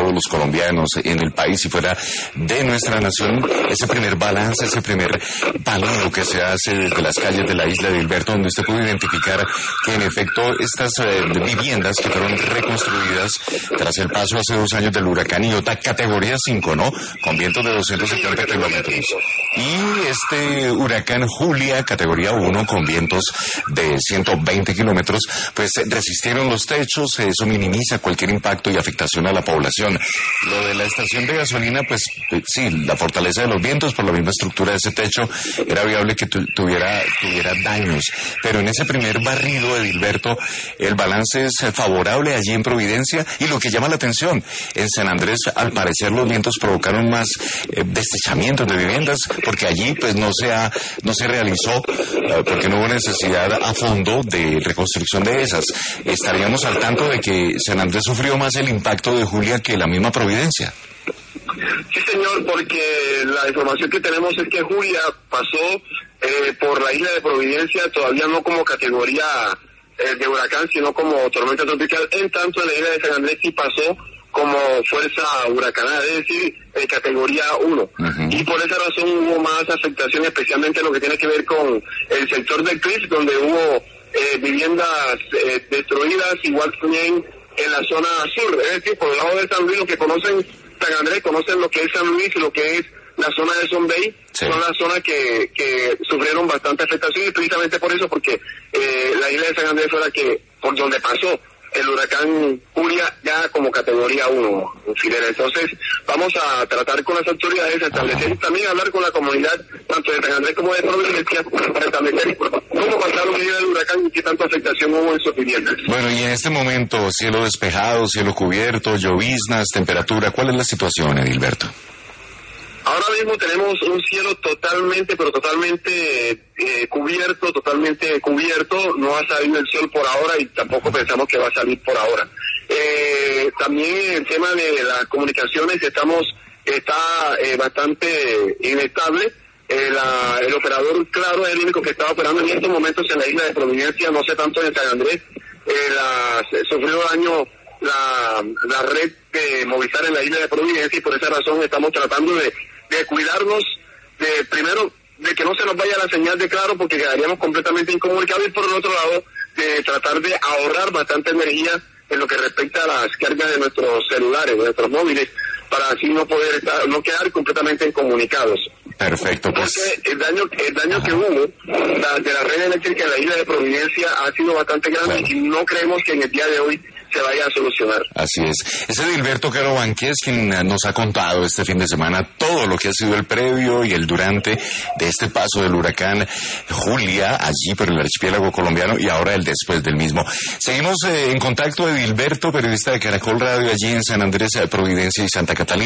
todos los colombianos en el país y fuera de nuestra nación, ese primer balance, ese primer paneo que se hace desde las calles de la isla de Edilberto, donde usted puede identificar que en efecto estas viviendas que fueron reconstruidas tras el paso hace 2 años del huracán Iota, categoría 5, ¿no? Con vientos de 270 kilómetros. Y este huracán Julia, categoría 1, con vientos de 120 kilómetros, pues resistieron los techos, eso minimiza cualquier impacto y afectación a la población. Lo de la estación de gasolina, pues sí, la fortaleza de los vientos por la misma estructura de ese techo era viable que tuviera daños, pero en ese primer barrido de Edilberto el balance es favorable allí en Providencia, y lo que llama la atención, en San Andrés al parecer los vientos provocaron más destechamientos de viviendas, porque allí pues no se realizó, porque no hubo necesidad a fondo de reconstrucción de esas. Estaríamos al tanto de que San Andrés sufrió más el impacto de Julia que la misma Providencia. Sí, señor, porque la información que tenemos es que Julia pasó por la isla de Providencia, todavía no como categoría de huracán, sino como tormenta tropical, en tanto en la isla de San Andrés sí pasó como fuerza huracanada, es decir, categoría 1. Uh-huh. Y por esa razón hubo más afectación, especialmente lo que tiene que ver con el sector del CRIS, donde hubo viviendas destruidas, igual también en la zona sur, es decir, por el lado de San Luis, los que conocen San Andrés, conocen lo que es San Luis y lo que es la zona de Son Bay, sí. Son las zonas que sufrieron bastante afectación, y precisamente por eso, porque la isla de San Andrés fue la que, por donde pasó el huracán Julia, ya como categoría 1, Fidel. Entonces, vamos a tratar con las autoridades, a establecer, también hablar con la comunidad, tanto de San Andrés como de Providencia, para establecer cómo pasaron el día del huracán y qué tanta afectación hubo en sus viviendas. Bueno, y en este momento, cielo despejado, cielo cubierto, lloviznas, temperatura, ¿cuál es la situación, Edilberto? Ahora mismo tenemos un cielo totalmente cubierto, no ha salido el sol por ahora y tampoco pensamos que va a salir por ahora. También el tema de las comunicaciones está bastante inestable. El operador, claro, es el único que está operando en estos momentos en la isla de Providencia, no sé tanto en San Andrés. Sufrió daño la red de Movistar en la isla de Providencia, y por esa razón estamos tratando de cuidarnos primero de que no se nos vaya la señal de Claro, porque quedaríamos completamente incomunicados, y por el otro lado de tratar de ahorrar bastante energía en lo que respecta a las cargas de nuestros celulares, de nuestros móviles, para así no quedar completamente incomunicados. Perfecto, pues. Porque el daño que hubo de la red eléctrica en la isla de Providencia ha sido bastante grande, claro. Y no creemos que en el día de hoy se vaya a solucionar. Así es. Es Edilberto Caro Banqués quien nos ha contado este fin de semana todo lo que ha sido el previo y el durante de este paso del huracán Julia allí por el archipiélago colombiano, y ahora el después del mismo. Seguimos en contacto, Edilberto, periodista de Caracol Radio allí en San Andrés, Providencia y Santa Catalina.